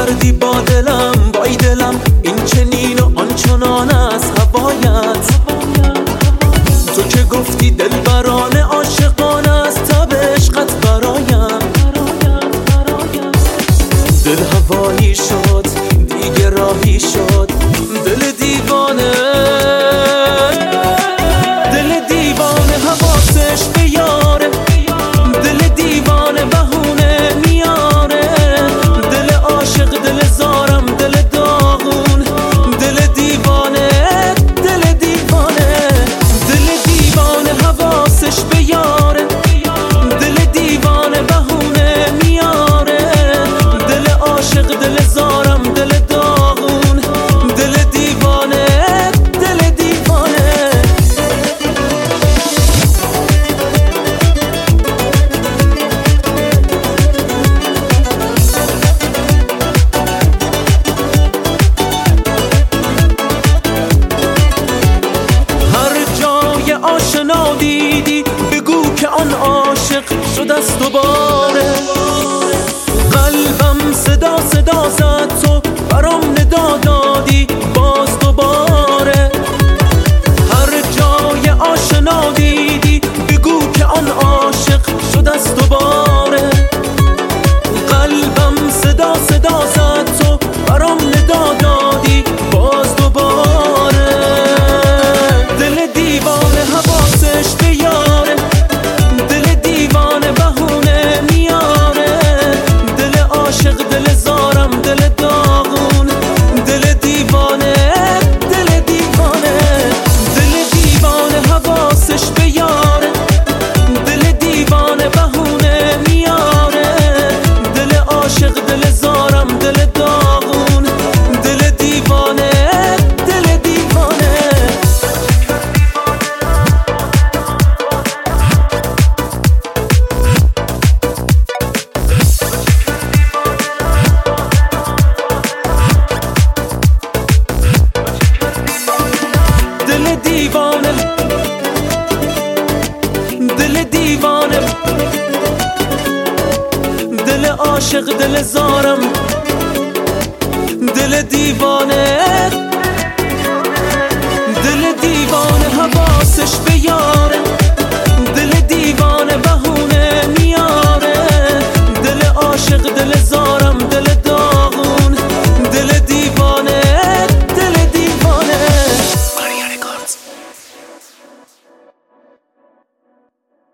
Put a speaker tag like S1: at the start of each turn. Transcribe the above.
S1: کردی با دلم بای دلم، این چنین و آنچنان از هوایت. تو که گفتی دلبرانه عاشقانه از تب عشقت برایم. دل هوایی شد دیگه راهی شد، دل دیوانه، دل دیوانه حواسش به یاره، دل دیوانه بهونه میاره، دل عاشق دل زارم دل داغون، دل دیوانه، دل دیوانه، دل دیوانه حواسش به یاره، دل دیوانه بهونه میاره، دل عاشق دل زارم دل داغون، دل دیوانه، دل دیوانه. هر جای آشنا دیدی بگو که آن عاشق شد از دوباره. قلبم صدا صدا زد تو برام ندا دادی باز دوباره. هر جای آشنا دیدی بگو که آن عاشق شد از دوباره. قلبم صدا صدا زد تو برام ندا دادی باز دوباره. دل دیوانه حواسش به یاره، دل دیوانه بهونه میاره، دل عاشق دل زارم دل داغون، دل دیوانه، دل دیوانه، دل دیوانه حواسش به یاره، دل دیوانه بهونه میاره، دل عاشق دل زارم دل داغون، دل دیوانه، دل دیوانه. دل دیوانه، دل دیوانه، دل عاشق دل زارم دل دیوانه، دل دیوانه حواسش به